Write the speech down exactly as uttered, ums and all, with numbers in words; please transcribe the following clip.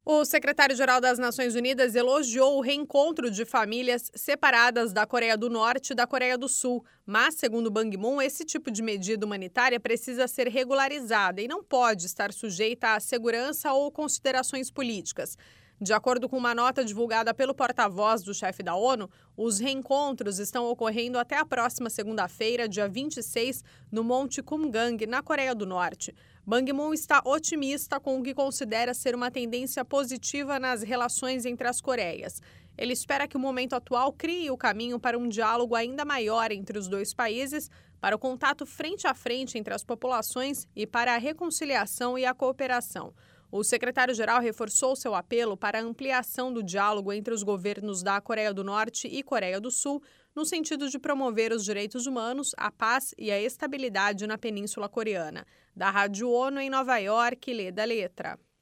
O secretário-geral das Nações Unidas elogiou o reencontro de famílias separadas da Coreia do Norte e da Coreia do Sul, mas, segundo Ban Ki-moon, esse tipo de medida humanitária precisa ser regularizada e não pode estar sujeita à segurança ou considerações políticas. De acordo com uma nota divulgada pelo porta-voz do chefe da ONU, os reencontros estão ocorrendo até a próxima segunda-feira, dia vinte e seis, no Monte Kumgang, na Coreia do Norte. Ban Ki-moon está otimista com o que considera ser uma tendência positiva nas relações entre as Coreias. Ele espera que o momento atual crie o caminho para um diálogo ainda maior entre os dois países, para o contato frente a frente entre as populações e para a reconciliação e a cooperação. O secretário-geral reforçou seu apelo para a ampliação do diálogo entre os governos da Coreia do Norte e Coreia do Sul, no sentido de promover os direitos humanos, a paz e a estabilidade na Península Coreana. Da Rádio ONU em Nova York, Lê da Letra.